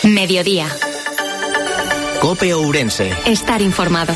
Mediodía. COPE Ourense. Estar informado.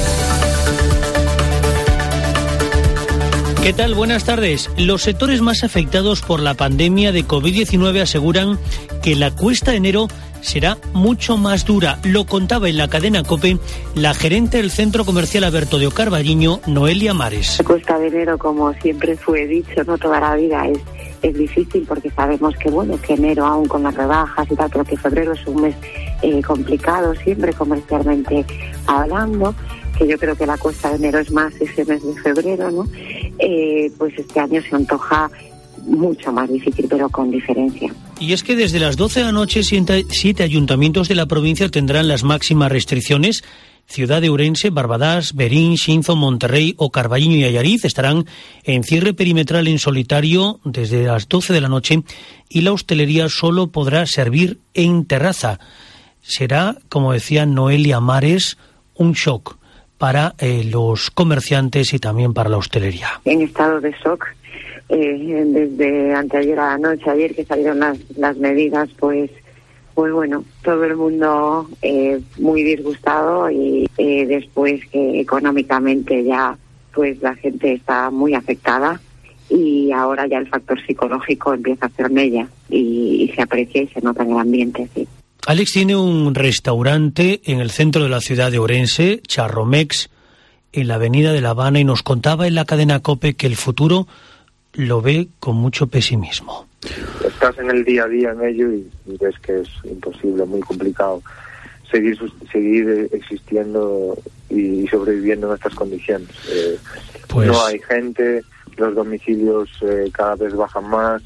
¿Qué tal? Buenas tardes. Los sectores más afectados por la pandemia de COVID-19 aseguran que la cuesta de enero será mucho más dura. Lo contaba en la cadena COPE la gerente del Centro Comercial Alberto de Ocarballiño, Noelia Mares. La cuesta de enero, como siempre fue dicho, no toda la vida es difícil, porque sabemos que que enero, aún con las rebajas y tal, pero que febrero es un mes complicado siempre comercialmente hablando, que yo creo que la cuesta de enero es más ese mes de febrero, ¿no? Pues este año se antoja mucho más difícil, pero con diferencia. Y es que desde las 12 de la noche 7 ayuntamientos de la provincia tendrán las máximas restricciones. Ciudad de Ourense, Barbadás, Berín, Xinzo, Monterrey, Ocarballiño y Allariz estarán en cierre perimetral en solitario desde las 12 de la noche, y la hostelería solo podrá servir en terraza. Será, como decía Noelia Mares, un shock para los comerciantes y también para la hostelería. En estado de shock, desde anteayer a la noche, ayer que salieron las medidas, pues bueno, todo el mundo muy disgustado, y después que económicamente ya pues la gente está muy afectada, y ahora ya el factor psicológico empieza a hacer mella y se aprecia y se nota en el ambiente, sí. Alex tiene un restaurante en el centro de la ciudad de Ourense, Charromex, en la avenida de La Habana, y nos contaba en la cadena COPE que el futuro lo ve con mucho pesimismo. Estás en el día a día en ello y ves que es imposible, muy complicado seguir existiendo y sobreviviendo en estas condiciones. No hay gente, los domicilios cada vez bajan más.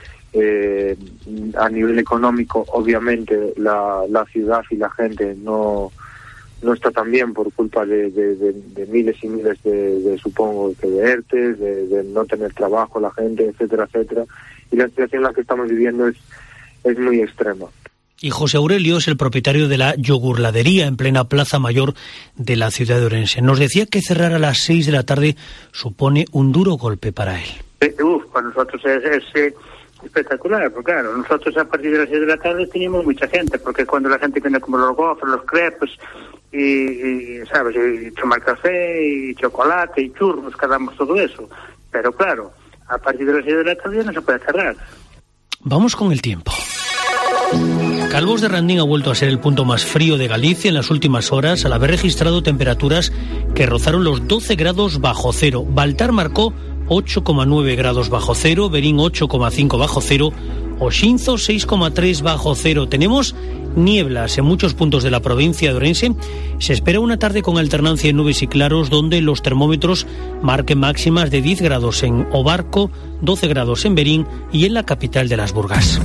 A nivel económico, obviamente, la ciudad y la gente no está tan bien por culpa de miles y miles de supongo que de ERTES, de no tener trabajo la gente, etcétera, etcétera. Y la situación en la que estamos viviendo es muy extrema. Y José Aurelio es el propietario de la yogurladería en plena Plaza Mayor de la ciudad de Ourense. Nos decía que cerrar a las 6 de la tarde supone un duro golpe para él. Para nosotros es espectacular, porque claro, nosotros a partir de las 6 de la tarde teníamos mucha gente, porque cuando la gente viene como los gofres, los crepes, y sabes, y tomar café, y chocolate, y churros, damos todo eso. Pero claro, a partir de las 6 de la tarde no se puede cerrar. Vamos con el tiempo. Calvos de Randín ha vuelto a ser el punto más frío de Galicia en las últimas horas, al haber registrado temperaturas que rozaron los 12 grados bajo cero. Baltar marcó 8,9 grados bajo cero, Berín 8,5 bajo cero, o Xinzo 6,3 bajo cero. Tenemos nieblas en muchos puntos de la provincia de Ourense. Se espera una tarde con alternancia de nubes y claros, donde los termómetros marquen máximas de 10 grados en Obarco, 12 grados en Berín y en la capital de las Burgas.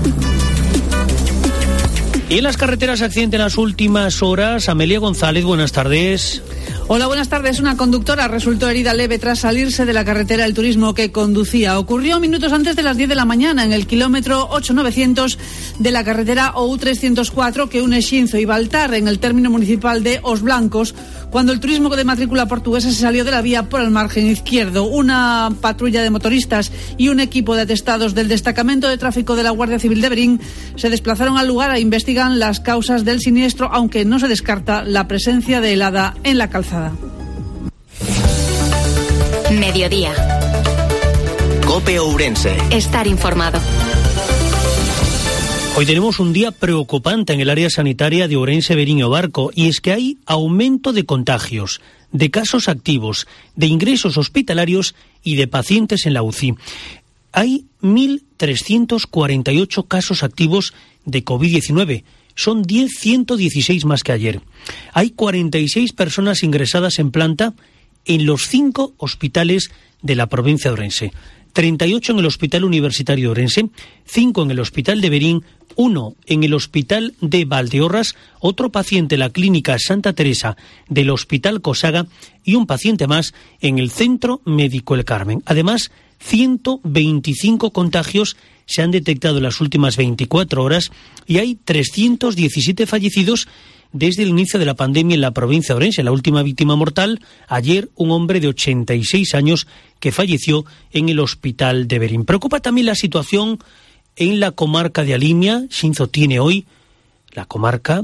Y en las carreteras, accidente en las últimas horas. Amelia González, buenas tardes. Hola, buenas tardes. Una conductora resultó herida leve tras salirse de la carretera del turismo que conducía. Ocurrió minutos antes de las 10 de la mañana en el kilómetro 8900 de la carretera OU304 que une Xinzo y Baltar, en el término municipal de Os Blancos, cuando el turismo de matrícula portuguesa se salió de la vía por el margen izquierdo. Una patrulla de motoristas y un equipo de atestados del destacamento de tráfico de la Guardia Civil de Berín se desplazaron al lugar e investigan las causas del siniestro, aunque no se descarta la presencia de helada en la calzada. Mediodía. COPE Ourense. Estar informado. Hoy tenemos un día preocupante en el área sanitaria de Ourense, Berín y Obarco, y es que hay aumento de contagios, de casos activos, de ingresos hospitalarios y de pacientes en la UCI. Hay 1.348 casos activos de COVID-19. Son 116 más que ayer. Hay 46 personas ingresadas en planta en los 5 hospitales de la provincia de Ourense. 38 en el Hospital Universitario de Ourense, 5 en el Hospital de Berín, 1 en el Hospital de Valdeorras, otro paciente en la Clínica Santa Teresa del Hospital Cosaga y un paciente más en el Centro Médico El Carmen. Además, 125 contagios se han detectado en las últimas 24 horas y hay 317 fallecidos desde el inicio de la pandemia en la provincia de Ourense. La última víctima mortal, ayer, un hombre de 86 años que falleció en el hospital de Berín. Preocupa también la situación en la comarca de Alimia. Xinzo tiene hoy la comarca,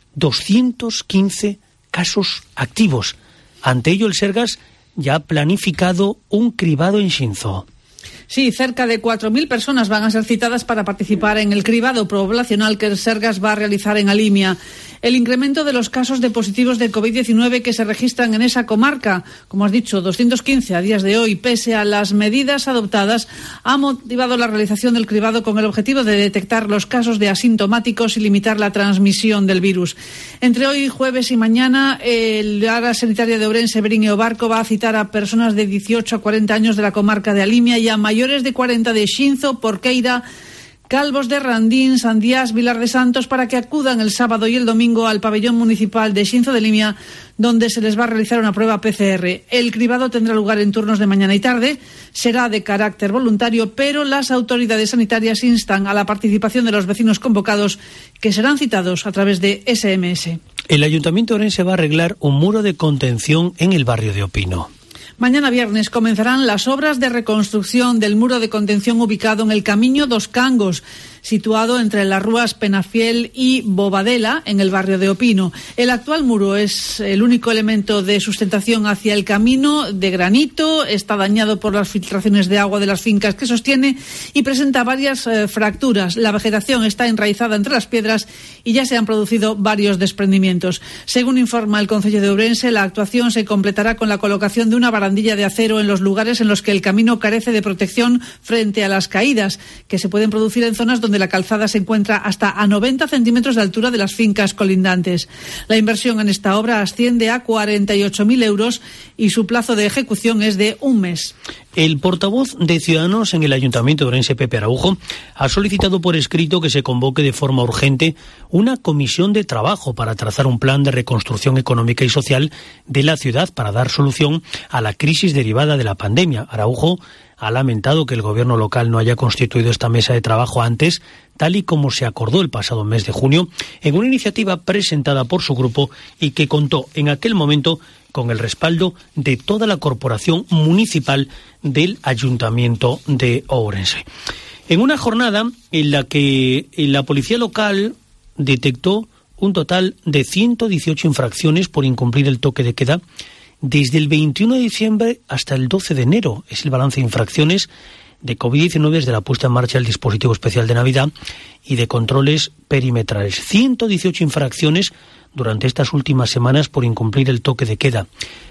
215 casos activos. Ante ello, el Sergas ya ha planificado un cribado en Xinzo. Sí, cerca de 4.000 personas van a ser citadas para participar en el cribado poblacional que el Sergas va a realizar en Alimia. El incremento de los casos de positivos de COVID-19 que se registran en esa comarca, como has dicho, 215 a días de hoy, pese a las medidas adoptadas, ha motivado la realización del cribado con el objetivo de detectar los casos de asintomáticos y limitar la transmisión del virus. Entre hoy, jueves y mañana, el área sanitaria de Ourense, Berín e Obarco va a citar a personas de 18 a 40 años de la comarca de Alimia y a mayores de 40 de Xinzo, Porqueira, Calvos de Randín, Sandiás, Vilar de Santos, para que acudan el sábado y el domingo al pabellón municipal de Xinzo de Limia, donde se les va a realizar una prueba PCR. El cribado tendrá lugar en turnos de mañana y tarde, será de carácter voluntario, pero las autoridades sanitarias instan a la participación de los vecinos convocados, que serán citados a través de SMS. El Ayuntamiento de Ourense va a arreglar un muro de contención en el barrio de Opino. Mañana viernes comenzarán las obras de reconstrucción del muro de contención ubicado en el Camiño dos Cangos, situado entre las rúas Penafiel y Bobadela, en el barrio de Opino. El actual muro es el único elemento de sustentación hacia el camino, de granito, está dañado por las filtraciones de agua de las fincas que sostiene y presenta varias fracturas. La vegetación está enraizada entre las piedras y ya se han producido varios desprendimientos. Según informa el Concello de Ourense, la actuación se completará con la colocación de una barandilla de acero en los lugares en los que el camino carece de protección frente a las caídas, que se pueden producir en zonas donde la calzada se encuentra hasta a 90 centímetros de altura de las fincas colindantes. La inversión en esta obra asciende a 48.000 euros y su plazo de ejecución es de un mes. El portavoz de Ciudadanos en el Ayuntamiento de Ourense, Pepe Araujo, ha solicitado por escrito que se convoque de forma urgente una comisión de trabajo para trazar un plan de reconstrucción económica y social de la ciudad para dar solución a la crisis derivada de la pandemia. Araujo ha lamentado que el gobierno local no haya constituido esta mesa de trabajo antes, tal y como se acordó el pasado mes de junio, en una iniciativa presentada por su grupo y que contó en aquel momento con el respaldo de toda la corporación municipal del Ayuntamiento de Ourense. En una jornada en la que la policía local detectó un total de 118 infracciones por incumplir el toque de queda desde el 21 de diciembre hasta el 12 de enero. Es el balance de infracciones de COVID-19 desde la puesta en marcha del dispositivo especial de Navidad y de controles perimetrales. 118 infracciones durante estas últimas semanas por incumplir el toque de queda.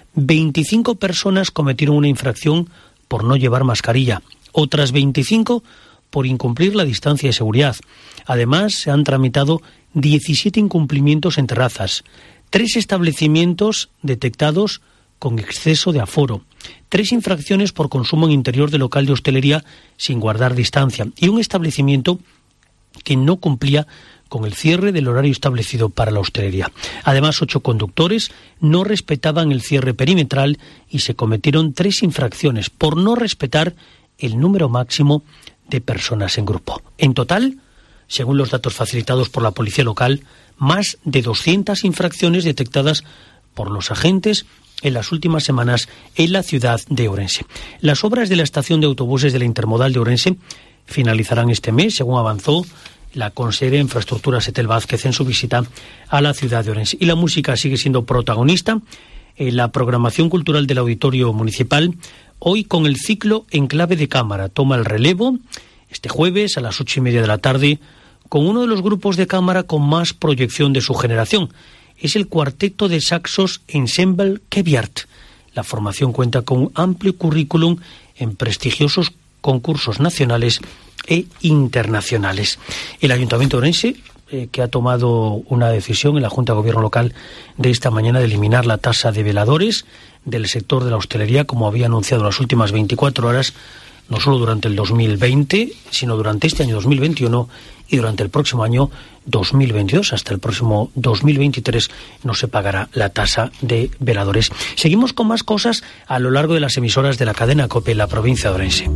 25 personas cometieron una infracción por no llevar mascarilla. Otras 25 por incumplir la distancia de seguridad. Además, se han tramitado 17 incumplimientos en terrazas. 3 establecimientos detectados con exceso de aforo, 3 infracciones por consumo en interior de local de hostelería sin guardar distancia y un establecimiento que no cumplía con el cierre del horario establecido para la hostelería. Además, 8 conductores no respetaban el cierre perimetral y se cometieron 3 infracciones por no respetar el número máximo de personas en grupo. En total, según los datos facilitados por la policía local, más de 200 infracciones detectadas por los agentes en las últimas semanas en la ciudad de Ourense. Las obras de la estación de autobuses de la Intermodal de Ourense finalizarán este mes, según avanzó la consejera de Infraestructuras, Etel Vázquez, en su visita a la ciudad de Ourense. Y la música sigue siendo protagonista en la programación cultural del Auditorio Municipal, hoy con el ciclo En Clave de Cámara. Toma el relevo este jueves a las 8:30 de la tarde con uno de los grupos de cámara con más proyección de su generación. Es el cuarteto de saxos Ensemble Keviart. La formación cuenta con un amplio currículum en prestigiosos concursos nacionales e internacionales. El Ayuntamiento de Ourense, que ha tomado una decisión en la Junta de Gobierno local de esta mañana de eliminar la tasa de veladores del sector de la hostelería, como había anunciado en las últimas 24 horas, no solo durante el 2020, sino durante este año 2021 y durante el próximo año 2022. Hasta el próximo 2023 no se pagará la tasa de veladores. Seguimos con más cosas a lo largo de las emisoras de la cadena COPE en la provincia de Ourense.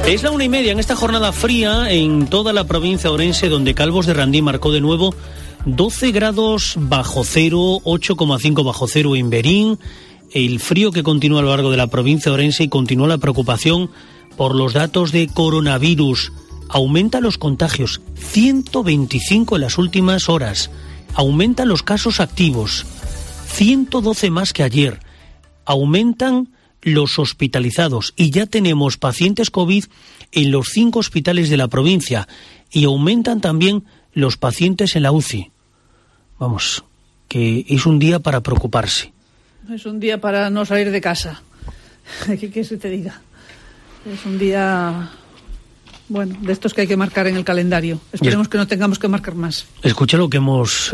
Es la 1:30 en esta jornada fría en toda la provincia de Ourense, donde Calvos de Randín marcó de nuevo 12 grados bajo cero, 8,5 bajo cero en Berín. El frío que continúa a lo largo de la provincia de Ourense, y continúa la preocupación por los datos de coronavirus. Aumentan los contagios, 125 en las últimas horas. Aumentan los casos activos, 112 más que ayer. Aumentan los hospitalizados y ya tenemos pacientes COVID en los 5 hospitales de la provincia, y aumentan también los pacientes en la UCI. Vamos, que es un día para preocuparse. Es un día para no salir de casa. ¿Qué se te diga? Es un día, bueno, de estos que hay que marcar en el calendario. Esperemos que no tengamos que marcar más. Escucha lo que hemos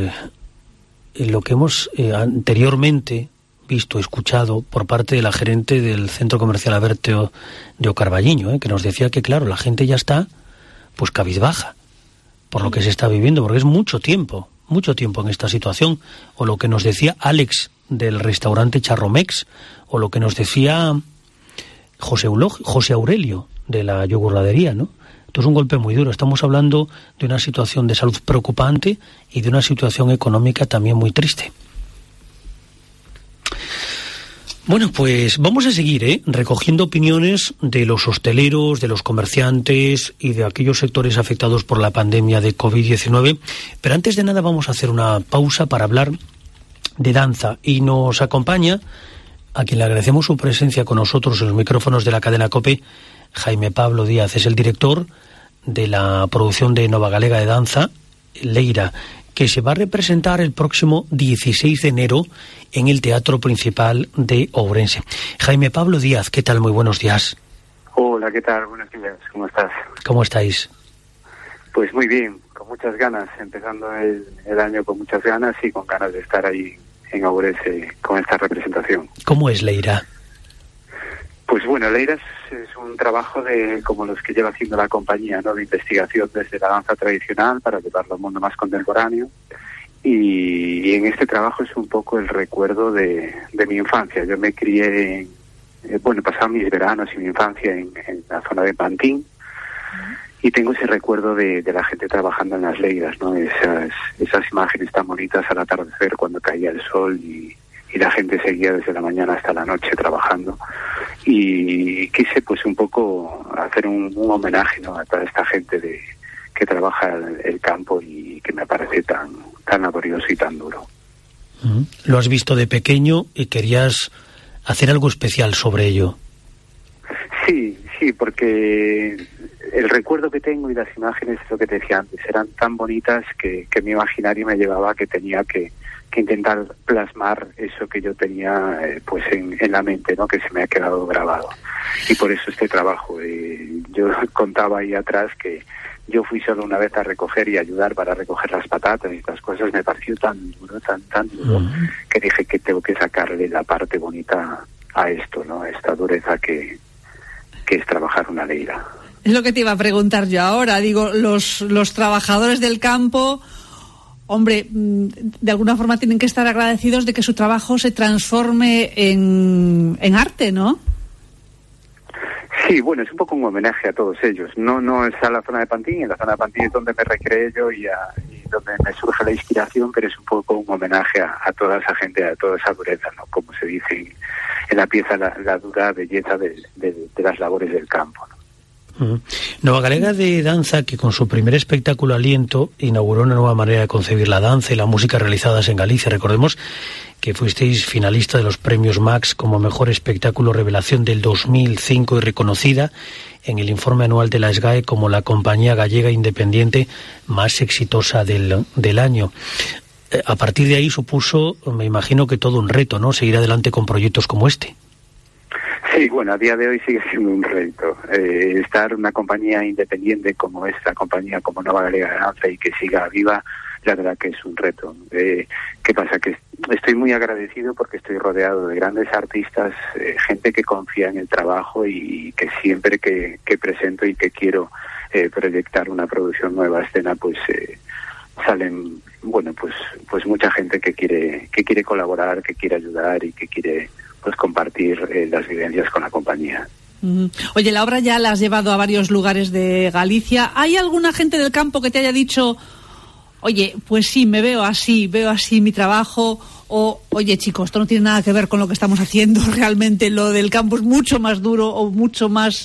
anteriormente visto, escuchado por parte de la gerente del Centro Comercial Aberteo de Ocarballiño, que nos decía que, claro, la gente ya está pues cabizbaja por lo que se está viviendo, porque es mucho tiempo en esta situación. O lo que nos decía Alex del restaurante Charromex, o lo que nos decía José Aurelio de la yogurladería, ¿no? Esto es un golpe muy duro. Estamos hablando de una situación de salud preocupante y de una situación económica también muy triste. Bueno, pues vamos a seguir recogiendo opiniones de los hosteleros, de los comerciantes y de aquellos sectores afectados por la pandemia de COVID-19. Pero antes de nada vamos a hacer una pausa para hablar de danza. Y nos acompaña, a quien le agradecemos su presencia con nosotros en los micrófonos de la cadena COPE, Jaime Pablo Díaz. Es el director de la producción de Nova Galega de Danza, Leira, que se va a representar el próximo 16 de enero en el Teatro Principal de Ourense. Jaime Pablo Díaz, ¿qué tal? Muy buenos días. Hola, ¿qué tal? Buenos días, ¿cómo estás? ¿Cómo estáis? Pues muy bien, con muchas ganas, empezando el año con muchas ganas y con ganas de estar ahí en Ourense con esta representación. ¿Cómo es Leira? Pues bueno, Leira es un trabajo como los que lleva haciendo la compañía, ¿no? De investigación desde la danza tradicional para llevarlo al mundo más contemporáneo. Y en este trabajo es un poco el recuerdo de mi infancia. Yo me crié, pasaba mis veranos y mi infancia en la zona de Pantín, y tengo ese recuerdo de la gente trabajando en las leiras, ¿no? Esas imágenes tan bonitas al atardecer cuando caía el sol y la gente seguía desde la mañana hasta la noche trabajando. Y quise pues un poco hacer un homenaje, ¿no? A toda esta gente que trabaja el campo y que me parece tan laborioso y tan duro. Lo has visto de pequeño y querías hacer algo especial sobre ello. Sí, porque el recuerdo que tengo y las imágenes, lo que te decía antes, eran tan bonitas que mi imaginario me llevaba a que tenía que intentar plasmar eso que yo tenía pues en la mente, ¿no? Que se me ha quedado grabado. Y por eso este trabajo. Yo contaba ahí atrás que yo fui solo una vez a recoger y ayudar para recoger las patatas y estas cosas. Me pareció tan duro, tan duro, que dije que tengo que sacarle la parte bonita a esto, ¿no? Esta dureza que es trabajar una leira. Es lo que te iba a preguntar yo ahora. Digo, los trabajadores del campo, hombre, de alguna forma tienen que estar agradecidos de que su trabajo se transforme en arte, ¿no? Sí, bueno, es un poco un homenaje a todos ellos. No está la zona de Pantín, en la zona de Pantín es donde me recreé yo y donde me surge la inspiración, pero es un poco un homenaje a toda esa gente, a toda esa dureza, ¿no? Como se dice en la pieza, la dura belleza de las labores del campo, ¿no? Nova Galega de Danza, que con su primer espectáculo Aliento inauguró una nueva manera de concebir la danza y la música realizadas en Galicia. Recordemos que fuisteis finalista de los premios Max como mejor espectáculo revelación del 2005 y reconocida en el informe anual de la SGAE como la compañía gallega independiente más exitosa del año. A partir de ahí supuso, me imagino que todo un reto, ¿no? Seguir adelante con proyectos como este. Sí, bueno, a día de hoy sigue siendo un reto. Estar una compañía independiente como esta compañía, como Nova Galega de Danza, y que siga viva, la verdad que es un reto. ¿Qué pasa? Que estoy muy agradecido porque estoy rodeado de grandes artistas, gente que confía en el trabajo y que siempre que presento y que quiero proyectar una producción nueva a escena, pues salen, bueno, pues mucha gente que quiere colaborar, que quiere ayudar y que quiere pues compartir las vivencias con la compañía. Oye, la obra ya la has llevado a varios lugares de Galicia. ¿Hay alguna gente del campo que te haya dicho, oye, pues sí, me veo así mi trabajo? O, oye, chicos, esto no tiene nada que ver con lo que estamos haciendo, realmente lo del campo es mucho más duro o mucho más,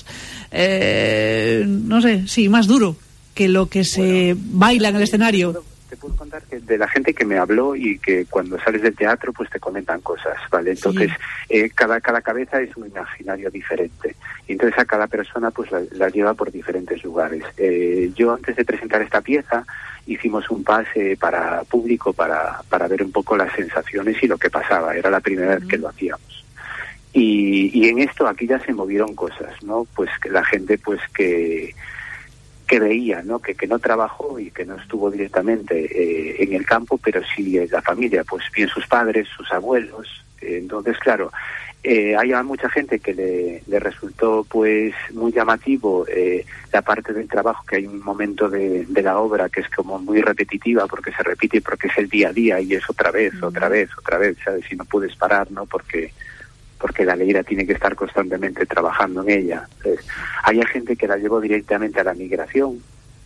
más duro que lo que se baila en el escenario? Te puedo contar que de la gente que me habló y que cuando sales del teatro pues te comentan cosas, ¿vale? Entonces cada cabeza es un imaginario diferente y entonces a cada persona pues la lleva por diferentes lugares. Yo antes de presentar esta pieza hicimos un pase para público para ver un poco las sensaciones y lo que pasaba, era la primera vez que lo hacíamos. Y en esto aquí ya se movieron cosas, ¿no? Pues que la gente pues que veía, ¿no? Que no trabajó y que no estuvo directamente en el campo, pero sí en la familia, pues bien sus padres, sus abuelos. Entonces, claro, hay mucha gente que le resultó pues muy llamativo la parte del trabajo, que hay un momento de la obra que es como muy repetitiva porque se repite, porque es el día a día y es otra vez, ¿sabes? Y no puedes parar, ¿no? Porque la leira tiene que estar constantemente trabajando en ella. Entonces, hay gente que la llevó directamente a la migración.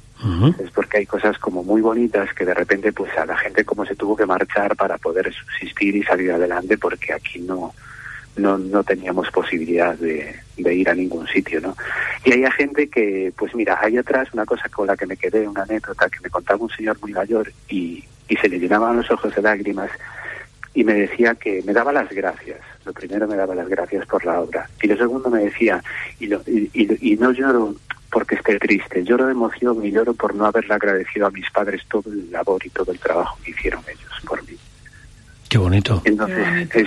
Es porque hay cosas como muy bonitas que de repente pues a la gente como se tuvo que marchar para poder subsistir y salir adelante, porque aquí no teníamos posibilidad de ir a ningún sitio, ¿no? Y hay gente que, pues mira, hay atrás una cosa con la que me quedé, una anécdota que me contaba un señor muy mayor y se le llenaban los ojos de lágrimas y me decía que me daba las gracias. Lo primero, me daba las gracias por la obra, y lo segundo me decía, y no lloro porque esté triste, lloro de emoción y lloro por no haberle agradecido a mis padres todo el labor y todo el trabajo que hicieron ellos por mí. Qué bonito. Entonces,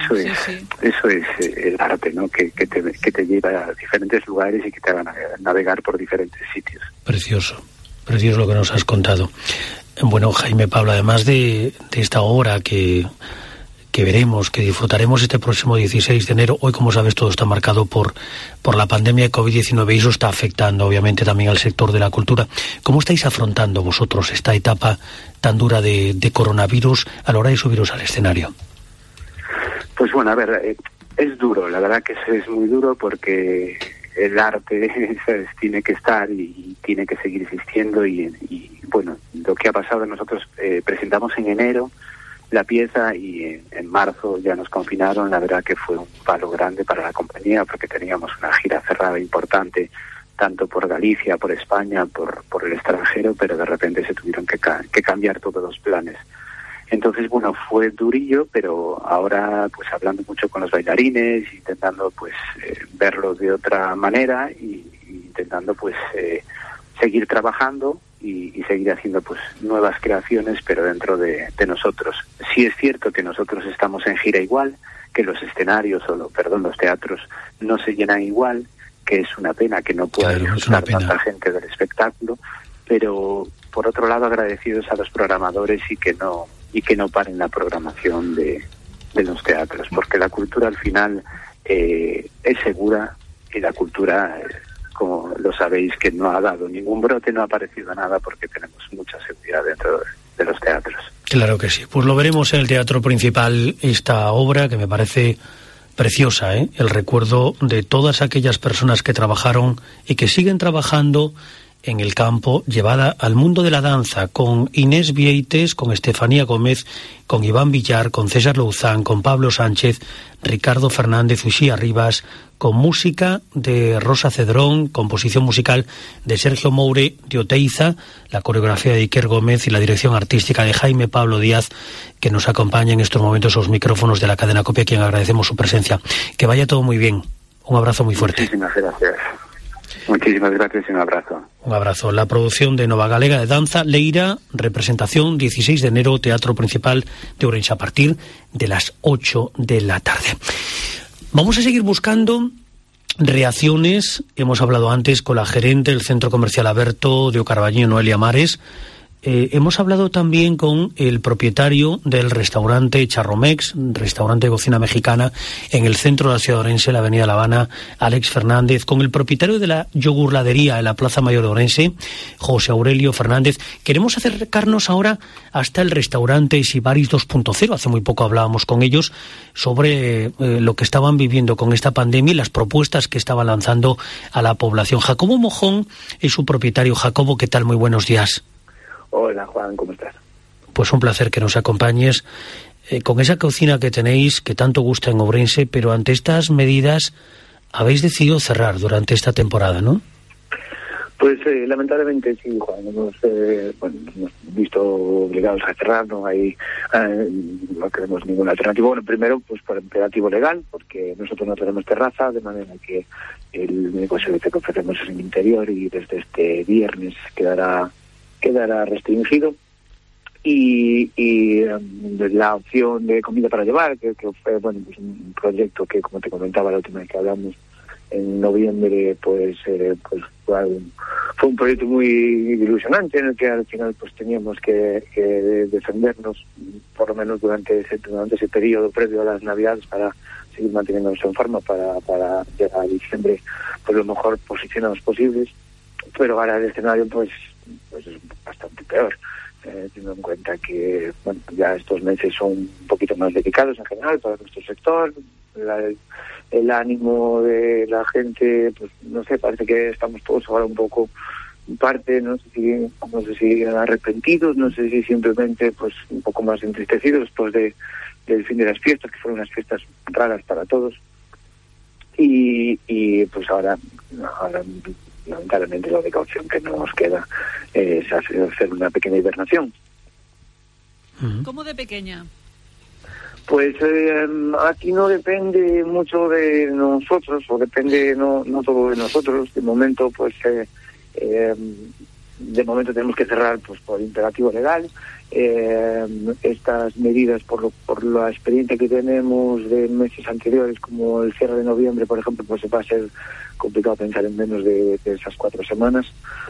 eso es el arte, ¿no? Que te lleva a diferentes lugares y que te hagan navegar por diferentes sitios. Precioso lo que nos has contado. Bueno, Jaime Pablo, además de esta obra que veremos, que disfrutaremos este próximo 16 de enero. Hoy, como sabes, todo está marcado por la pandemia de COVID-19 y eso está afectando, obviamente, también al sector de la cultura. ¿Cómo estáis afrontando vosotros esta etapa tan dura de coronavirus a la hora de subiros al escenario? Pues bueno, a ver, es duro, la verdad que es muy duro porque el arte tiene que estar y tiene que seguir existiendo y bueno, lo que ha pasado, nosotros presentamos en enero la pieza y en marzo ya nos confinaron. La verdad que fue un palo grande para la compañía porque teníamos una gira cerrada importante tanto por Galicia, por España, por el extranjero, pero de repente se tuvieron que cambiar todos los planes. Entonces, bueno, fue durillo, pero ahora pues hablando mucho con los bailarines, intentando pues verlo de otra manera y intentando pues seguir trabajando y seguir haciendo pues nuevas creaciones, pero dentro de nosotros. Sí es cierto que nosotros estamos en gira igual, que los escenarios los teatros no se llenan igual, que es una pena que no pueda disfrutar tanta gente del espectáculo, pero por otro lado agradecidos a los programadores y que no paren la programación de los teatros, porque la cultura al final es segura y la cultura como lo sabéis, que no ha dado ningún brote, no ha aparecido nada porque tenemos mucha seguridad dentro de los teatros. Claro que sí. Pues lo veremos en el Teatro Principal, esta obra que me parece preciosa, ¿eh? El recuerdo de todas aquellas personas que trabajaron y que siguen trabajando en el campo, llevada al mundo de la danza, con Inés Vieites, con Estefanía Gómez, con Iván Villar, con César Louzán, con Pablo Sánchez, Ricardo Fernández, Uxía Rivas, con música de Rosa Cedrón, composición musical de Sergio Moure de Oteiza, la coreografía de Iker Gómez y la dirección artística de Jaime Pablo Díaz, que nos acompaña en estos momentos los micrófonos de la cadena COPE, a quien agradecemos su presencia. Que vaya todo muy bien. Un abrazo muy fuerte. Muchísimas gracias. Muchísimas gracias y un abrazo. Un abrazo. La producción de Nova Galega de Danza, Leira, representación 16 de enero, Teatro Principal de Ourense, a partir de las 8 de la tarde. Vamos a seguir buscando reacciones. Hemos hablado antes con la gerente del Centro Comercial Aberto de O Carballiño, Noelia Mares. hemos hablado también con el propietario del restaurante Charromex, restaurante de cocina mexicana en el centro de la ciudad de Orense, la avenida La Habana, Alex Fernández, con el propietario de la yogurladería en la Plaza Mayor de Orense, José Aurelio Fernández. Queremos acercarnos ahora hasta el restaurante Sibaris 2.0. Hace muy poco hablábamos con ellos sobre lo que estaban viviendo con esta pandemia y las propuestas que estaban lanzando a la población. Jacobo Mojón es su propietario. Jacobo, ¿qué tal? Muy buenos días. Hola, Juan, ¿cómo estás? Pues un placer que nos acompañes con esa cocina que tenéis, que tanto gusta en Ourense, pero ante estas medidas habéis decidido cerrar durante esta temporada, ¿no? Pues lamentablemente sí, Juan. Hemos visto obligados a cerrar, no queremos ninguna alternativa. Bueno, primero, pues por imperativo legal, porque nosotros no tenemos terraza, de manera que el único servicio que ofrecemos es en el interior y desde este viernes quedará restringido. Y la opción de comida para llevar, que fue pues un proyecto que, como te comentaba la última vez que hablamos en noviembre, pues fue un proyecto muy ilusionante, en el que al final pues teníamos que defendernos por lo menos durante ese periodo previo a las Navidades para seguir manteniéndonos en forma para llegar a diciembre pues lo mejor posicionados posibles. Pero ahora el escenario pues es bastante peor, teniendo en cuenta que ya estos meses son un poquito más delicados en general para nuestro sector. El ánimo de la gente, pues no sé, parece que estamos todos ahora un poco parte, no sé si arrepentidos, no sé si simplemente pues un poco más entristecidos después del fin de las fiestas, que fueron unas fiestas raras para todos. Y pues ahora lamentablemente la única opción que nos queda es hacer una pequeña hibernación. ¿Cómo de pequeña? Pues aquí no depende mucho de nosotros, o depende no todo de nosotros. De momento pues tenemos que cerrar pues por imperativo legal. Estas medidas, por la experiencia que tenemos de meses anteriores, como el cierre de noviembre, por ejemplo, pues va a ser complicado pensar en menos de esas 4 semanas.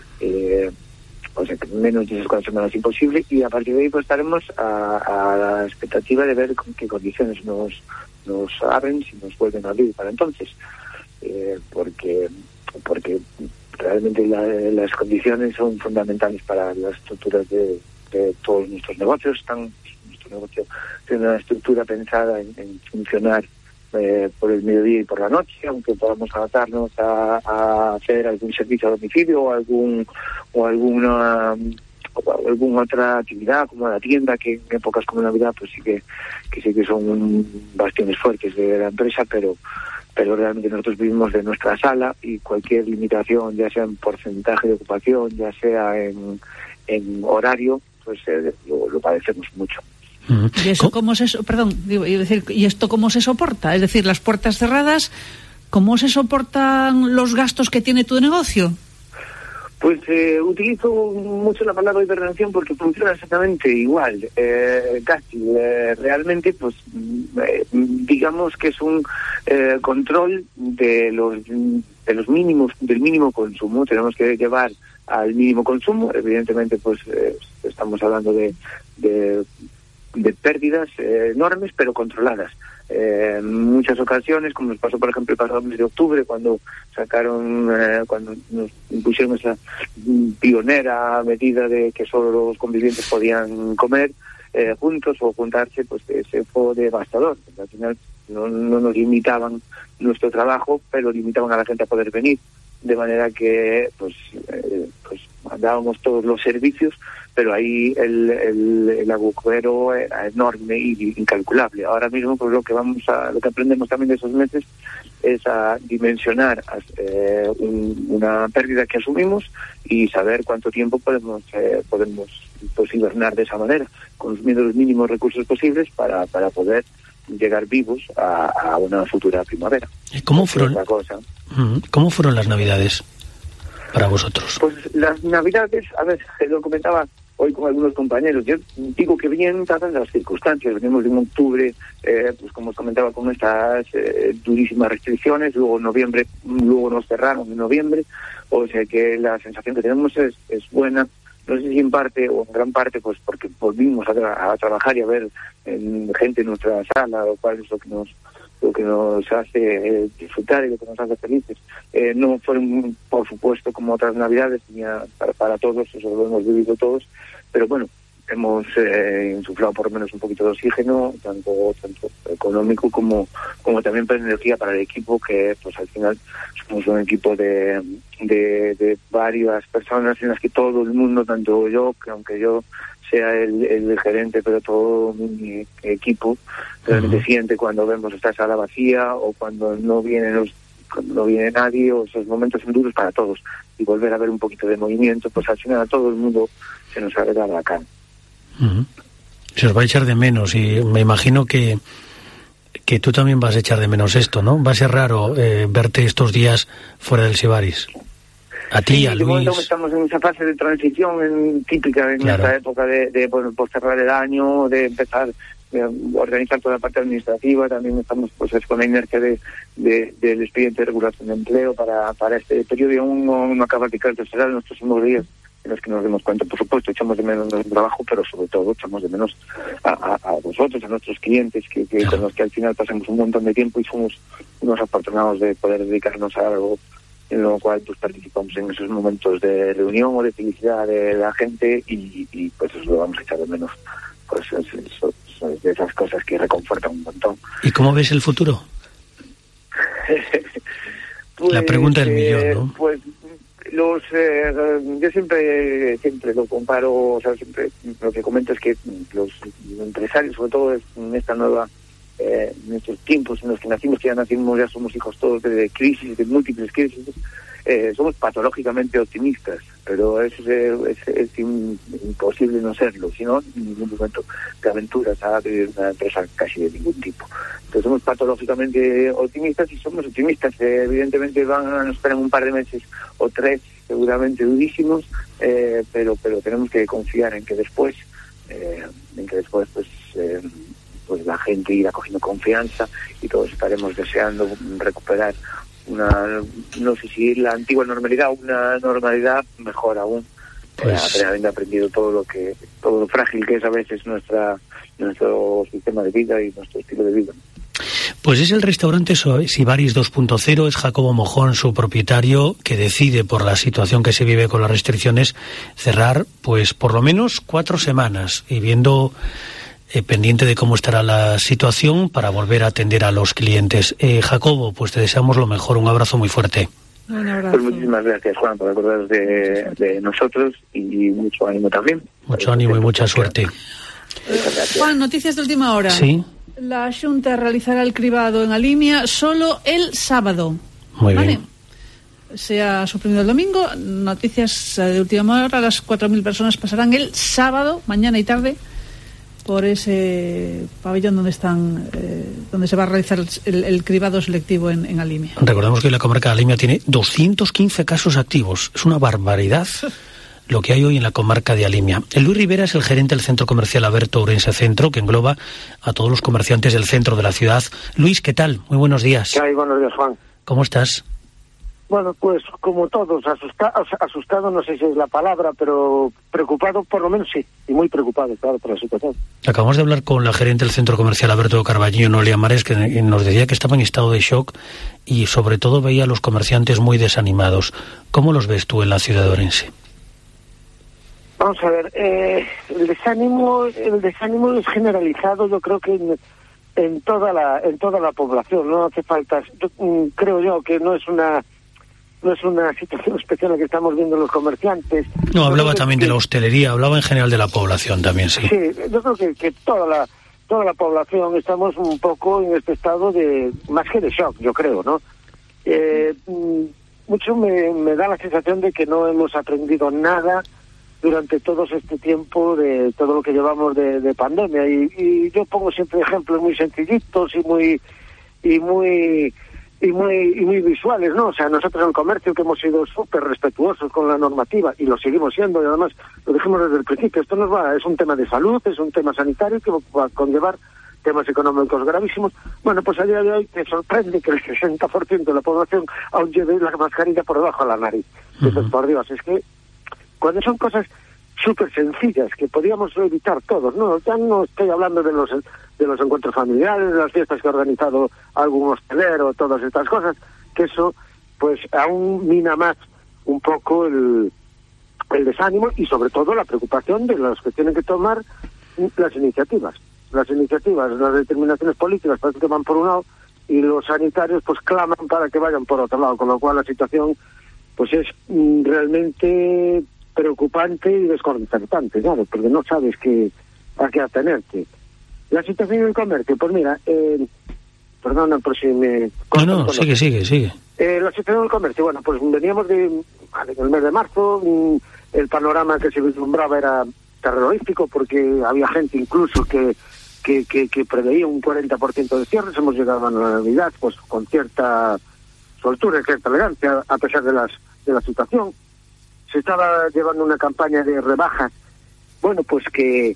O sea, que menos de esas 4 semanas imposible, y a partir de ahí pues estaremos a la expectativa de ver con qué condiciones nos abren, si nos vuelven a abrir para entonces. Porque realmente las condiciones son fundamentales para las estructuras de todos nuestros negocios. Nuestro negocio tiene una estructura pensada en funcionar por el mediodía y por la noche, aunque podamos adaptarnos a hacer algún servicio a domicilio o alguna otra actividad como la tienda, que en épocas como Navidad pues sí que son bastiones fuertes de la empresa, pero realmente nosotros vivimos de nuestra sala, y cualquier limitación, ya sea en porcentaje de ocupación, ya sea en horario, pues lo padecemos mucho. ¿Y eso cómo se ¿y esto cómo se soporta? Es decir, las puertas cerradas, ¿cómo se soportan los gastos que tiene tu negocio? Pues utilizo mucho la palabra hibernación porque funciona exactamente igual. Casi realmente, pues digamos que es un control de los mínimos, del mínimo consumo. Tenemos que llevar al mínimo consumo. Evidentemente, pues estamos hablando de pérdidas enormes, pero controladas. En muchas ocasiones, como nos pasó por ejemplo el pasado mes de octubre, cuando nos impusieron esa pionera medida de que solo los convivientes podían comer juntos o juntarse, pues ese fue devastador. Al final no nos limitaban nuestro trabajo, pero limitaban a la gente a poder venir, de manera que pues dábamos todos los servicios, pero ahí el agujero era enorme y incalculable. Ahora mismo pues lo que aprendemos también de esos meses es a dimensionar una pérdida que asumimos y saber cuánto tiempo podemos pues hibernar de esa manera, consumiendo los mínimos recursos posibles para poder llegar vivos a una futura primavera. ¿Cómo fueron las Navidades para vosotros? Pues las Navidades, a ver, lo comentaba hoy con algunos compañeros, yo digo que bien dadas las circunstancias. Venimos de un octubre, pues como os comentaba, con estas durísimas restricciones, luego nos cerraron en noviembre, o sea que la sensación que tenemos es buena, no sé si en parte o en gran parte pues porque volvimos a trabajar y a ver gente en nuestra sala, lo cual es lo que nos hace disfrutar y lo que nos hace felices. No fueron, por supuesto, como otras navidades, para todos, eso lo hemos vivido todos, pero bueno, hemos insuflado por lo menos un poquito de oxígeno, tanto económico como también para energía para el equipo, que pues al final somos un equipo de varias personas en las que todo el mundo, tanto yo, que aunque yo sea el gerente, pero todo mi equipo realmente siente cuando vemos esta sala vacía o cuando no viene nadie, o esos momentos son duros para todos, y volver a ver un poquito de movimiento, pues al final a todo el mundo se nos ha dado la cara. Se os va a echar de menos, y me imagino que tú también vas a echar de menos esto, ¿no? Va a ser raro verte estos días fuera del Sibaris. A ti, sí, a Luis. Estamos en esa fase de transición típica en esta época de cerrar el año, de empezar a organizar toda la parte administrativa. También estamos pues con la inercia del expediente de regulación de empleo para este periodo, y aún no acaba de cerrar en nuestros últimos días en los que nos demos cuenta. Por supuesto, echamos de menos nuestro trabajo, pero sobre todo echamos de menos a vosotros, a nuestros clientes, que con los que al final pasamos un montón de tiempo y somos unos afortunados de poder dedicarnos a algo en lo cual pues participamos en esos momentos de reunión o de felicidad de la gente, y pues eso lo vamos a echar de menos. Pues es de esas cosas que reconfortan un montón. ¿Y cómo ves el futuro? Pues, la pregunta del millón, ¿no? Pues yo siempre lo comparo, o sea, siempre lo que comento es que los empresarios, sobre todo en esta nueva en estos tiempos en los que nacimos, que ya somos hijos todos de crisis, de múltiples crisis, somos patológicamente optimistas, pero es imposible no serlo, si no, en ningún momento te aventuras a abrir una empresa casi de ningún tipo. Entonces somos patológicamente optimistas, y somos optimistas. Evidentemente nos esperan un par de meses o 3 seguramente durísimos, pero tenemos que confiar en que después pues la gente irá cogiendo confianza, y todos estaremos deseando recuperar no sé si la antigua normalidad o una normalidad mejor aún, habiendo aprendido todo lo frágil que es a veces nuestro sistema de vida y nuestro estilo de vida. Pues es el restaurante Sibaris 2.0, es Jacobo Mojón, su propietario, que decide, por la situación que se vive con las restricciones, cerrar pues por lo menos 4 semanas, y viendo pendiente de cómo estará la situación para volver a atender a los clientes. Jacobo, pues te deseamos lo mejor, un abrazo muy fuerte. Un abrazo. Pues muchísimas gracias, Juan, por acordaros de nosotros, y mucho ánimo también. Mucho ánimo y mucha suerte. Juan, noticias de última hora. Sí. La Xunta realizará el cribado en Alimia solo el sábado. Muy bien. Se ha suprimido el domingo. Noticias de última hora: las 4.000 personas pasarán el sábado, mañana y tarde, por ese pabellón donde se va a realizar el cribado selectivo en Alimia. Recordemos que la comarca de Alimia tiene 215 casos activos. Es una barbaridad lo que hay hoy en la comarca de Alimia. El Luis Rivera es el gerente del centro comercial Alberto Ourense Centro, que engloba a todos los comerciantes del centro de la ciudad. Luis, ¿qué tal? Muy buenos días. ¿Qué hay? Buenos días, Juan. ¿Cómo estás? Bueno, pues como todos, asustado no sé si es la palabra, pero preocupado por lo menos sí, y muy preocupado, claro, por la situación. Acabamos de hablar con la gerente del centro comercial Alberto Carballo, Noelia Mares, que nos decía que estaba en estado de shock y sobre todo veía a los comerciantes muy desanimados. ¿Cómo los ves tú en la ciudad de Ourense? Vamos a ver, el desánimo es generalizado, yo creo que en toda la población. No hace falta, creo yo que no es una situación especial la que estamos viendo los comerciantes. No, hablaba también de la hostelería, hablaba en general de la población también, sí. Sí, yo creo que toda la población estamos un poco en este estado de, más que de shock, yo creo, ¿no? Mucho me da la sensación de que no hemos aprendido nada durante todo este tiempo de todo lo que llevamos de pandemia, y yo pongo siempre ejemplos muy sencillitos y muy visuales, ¿no? O sea, nosotros en el comercio, que hemos sido súper respetuosos con la normativa, y lo seguimos siendo, y además lo dijimos desde el principio, esto es un tema de salud, es un tema sanitario que va a conllevar temas económicos gravísimos. Bueno, pues a día de hoy te sorprende que el 60% de la población aún lleve la mascarilla por debajo de la nariz. Entonces, por Dios, es que cuando son cosas súper sencillas que podíamos evitar todos, ¿no? Ya no estoy hablando de los encuentros familiares, de las fiestas que ha organizado algún hostelero, todas estas cosas, que eso pues aún mina más un poco el desánimo y sobre todo la preocupación de los que tienen que tomar las iniciativas, las determinaciones políticas parece que van por un lado y los sanitarios pues claman para que vayan por otro lado, con lo cual la situación pues es realmente preocupante y desconcertante, claro, porque no sabes a qué atenerte. La situación en el comercio, pues mira, perdona por si me... No, sigue. La situación del comercio, bueno, pues veníamos en el mes de marzo, el panorama que se vislumbraba era terrorífico porque había gente incluso que preveía un 40% de cierres. Hemos llegado a la Navidad pues con cierta soltura y cierta elegancia a pesar de la situación. Se estaba llevando una campaña de rebajas, bueno, pues que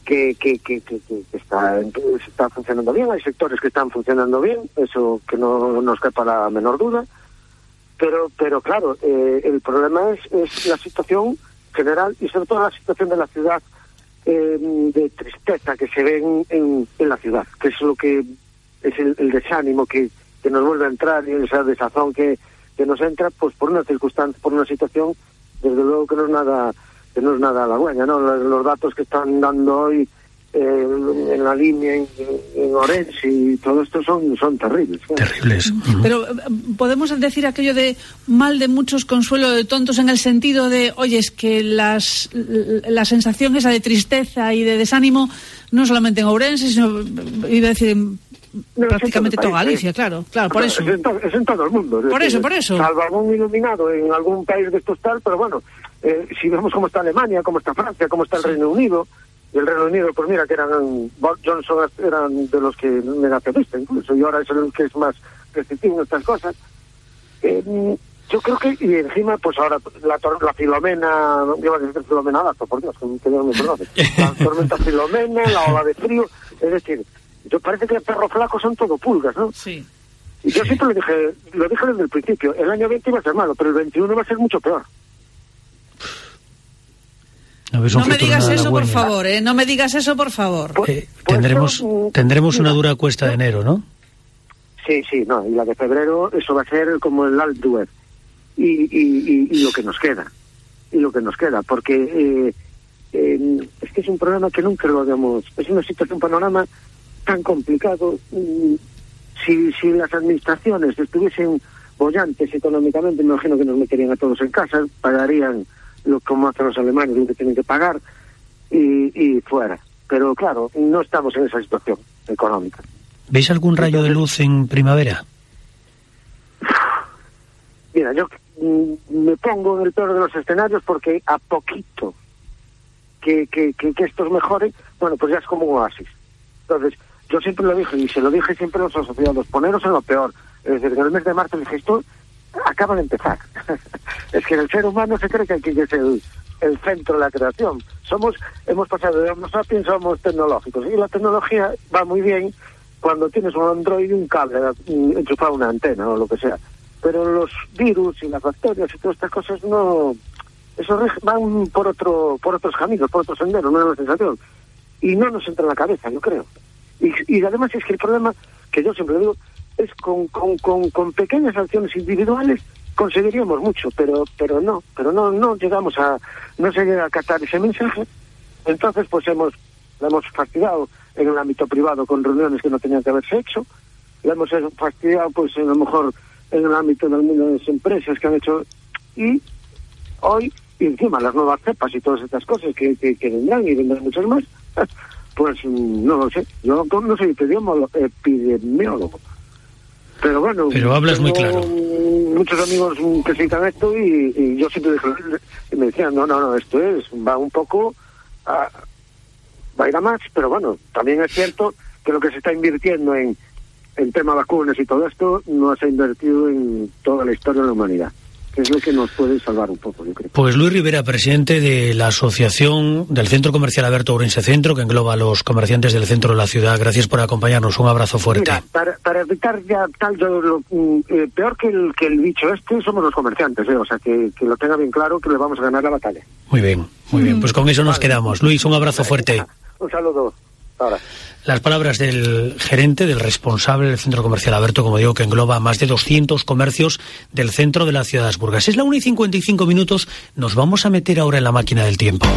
está funcionando bien. Hay sectores que están funcionando bien, eso que no nos quepa la menor duda, pero claro, el problema es la situación general y sobre todo la situación de la ciudad, de tristeza que se ve en la ciudad, que es lo que es el desánimo que nos vuelve a entrar y esa desazón que nos entra pues por una circunstancia, por una situación desde luego que no es nada halagüeña, ¿no? Los datos que están dando hoy en la línea en Orense y todo esto son terribles. Terribles. Pero podemos decir aquello de mal de muchos, consuelo de tontos, en el sentido de, oye, es que la sensación esa de tristeza y de desánimo no solamente en Ourense, sino, iba a decir, prácticamente toda Galicia, claro, por eso. Es en todo el mundo. Por eso. Salvo algún iluminado en algún país de estos tal, pero bueno, si vemos cómo está Alemania, cómo está Francia, cómo está el Reino Unido, y el Reino Unido, pues mira, que Johnson eran de los que negacionista incluso, y ahora es el que es más restrictivo en estas cosas. Yo creo que, y encima, pues ahora la Filomena, iba a decir Filomena Lazo, por Dios, que Dios me perdone, la tormenta Filomena, la ola de frío, es decir, yo parece que el perro flaco son todo pulgas, ¿no? Sí. Y yo siempre lo dije desde el principio, el año 20 iba a ser malo, pero el 21 va a ser mucho peor. No me digas eso, por favor, no me digas eso, por favor. Tendremos una dura cuesta de enero, ¿no? Sí, no, y la de febrero, eso va a ser como el Altuer. Y lo que nos queda, porque es que es un problema que nunca lo habíamos... Es una situación, un panorama tan complicado. Si las administraciones estuviesen bollantes económicamente, me imagino que nos meterían a todos en casa, pagarían como hacen los alemanes, lo que tienen que pagar, y fuera. Pero claro, no estamos en esa situación económica. ¿Veis algún rayo de luz en primavera? Mira, yo me pongo en el peor de los escenarios porque a poquito que estos mejoren, bueno, pues ya es como un oasis. Entonces, yo siempre lo dije, y se lo dije siempre a los asociados, poneros en lo peor. Es decir, en el mes de marzo dije, esto acaba de empezar. Es que el ser humano se cree que aquí es el centro de la creación. Hemos pasado de Homo sapiens, somos tecnológicos, y la tecnología va muy bien cuando tienes un Android y un cable enchufado a una antena o lo que sea. Pero los virus y las bacterias y todas estas cosas van por otros caminos, por otros senderos, no es la sensación. Y no nos entra en la cabeza, yo creo. Y además es que el problema, que yo siempre digo, es con pequeñas acciones individuales conseguiríamos mucho, pero no llegamos no se llega a captar ese mensaje. Entonces pues la hemos fastidiado en el ámbito privado con reuniones que no tenían que haberse hecho, la hemos fastidiado pues a lo mejor en el ámbito de las empresas que han hecho, y hoy, y encima las nuevas cepas y todas estas cosas que vendrán y vendrán muchas más, pues no lo sé, yo no soy epidemiólogo, pero bueno, pero hablas muy claro. Muchos amigos que se dedican a esto y yo siempre dije, y me decían, no, esto va un poco va a ir a más, pero bueno, también es cierto que lo que se está invirtiendo en tema vacunas y todo esto no se ha invertido en toda la historia de la humanidad. que es lo que nos puede salvar un poco, yo creo. Pues Luis Rivera, presidente de la Asociación del Centro Comercial Alberto Ourense Centro, que engloba a los comerciantes del centro de la ciudad. Gracias por acompañarnos. Un abrazo fuerte. Mira, para evitar ya tal, peor que el bicho somos los comerciantes, o sea, que lo tenga bien claro, que le vamos a ganar la batalla. Muy bien, pues con eso nos quedamos. Luis, un abrazo fuerte. Un saludo. Ahora. Las palabras del gerente, del responsable del Centro Comercial Alberto, como digo, que engloba más de 200 comercios del centro de la ciudad de Asburgas. Es la 1:55, nos vamos a meter ahora en la máquina del tiempo.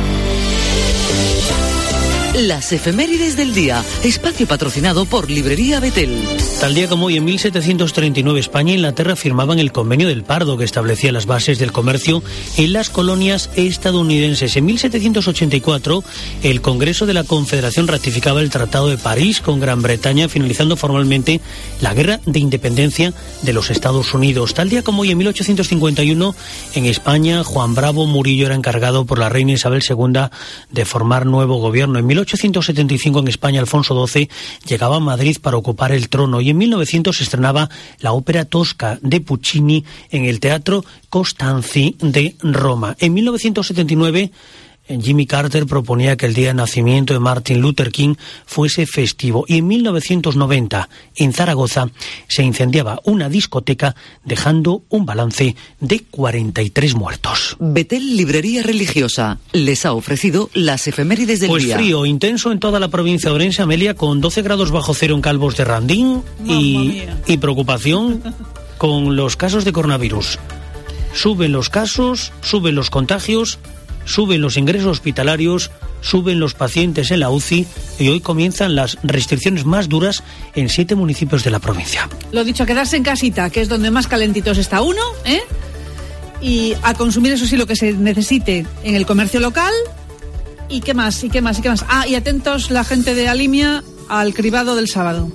Las efemérides del día, espacio patrocinado por Librería Betel. Tal día como hoy, en 1739, España e Inglaterra firmaban el Convenio del Pardo, que establecía las bases del comercio en las colonias estadounidenses. En 1784, el Congreso de la Confederación ratificaba el Tratado de París con Gran Bretaña, finalizando formalmente la Guerra de Independencia de los Estados Unidos. Tal día como hoy, en 1851, en España, Juan Bravo Murillo era encargado por la reina Isabel II de formar nuevo gobierno. En 1875, en España, Alfonso XII llegaba a Madrid para ocupar el trono, y en 1900 se estrenaba la ópera Tosca de Puccini en el Teatro Costanzi de Roma. En 1979, Jimmy Carter proponía que el día de nacimiento de Martin Luther King fuese festivo, y en 1990, en Zaragoza, se incendiaba una discoteca, dejando un balance de 43 muertos. Betel Librería Religiosa les ha ofrecido las efemérides del día. Pues frío intenso en toda la provincia de Ourense, Amelia, con 12 grados bajo cero en Calvos de Randín y preocupación con los casos de coronavirus. Suben los casos, suben los contagios, suben los ingresos hospitalarios, suben los pacientes en la UCI, y hoy comienzan las restricciones más duras en 7 municipios de la provincia. Lo dicho, a quedarse en casita, que es donde más calentitos está uno, y a consumir, eso sí, lo que se necesite en el comercio local. ¿Y qué más? Ah, y atentos la gente de Alimia al cribado del sábado.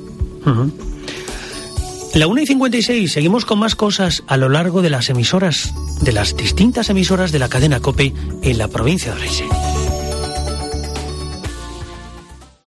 La 1:56, seguimos con más cosas a lo largo de las emisoras, de las distintas emisoras de la cadena COPE en la provincia de Ourense.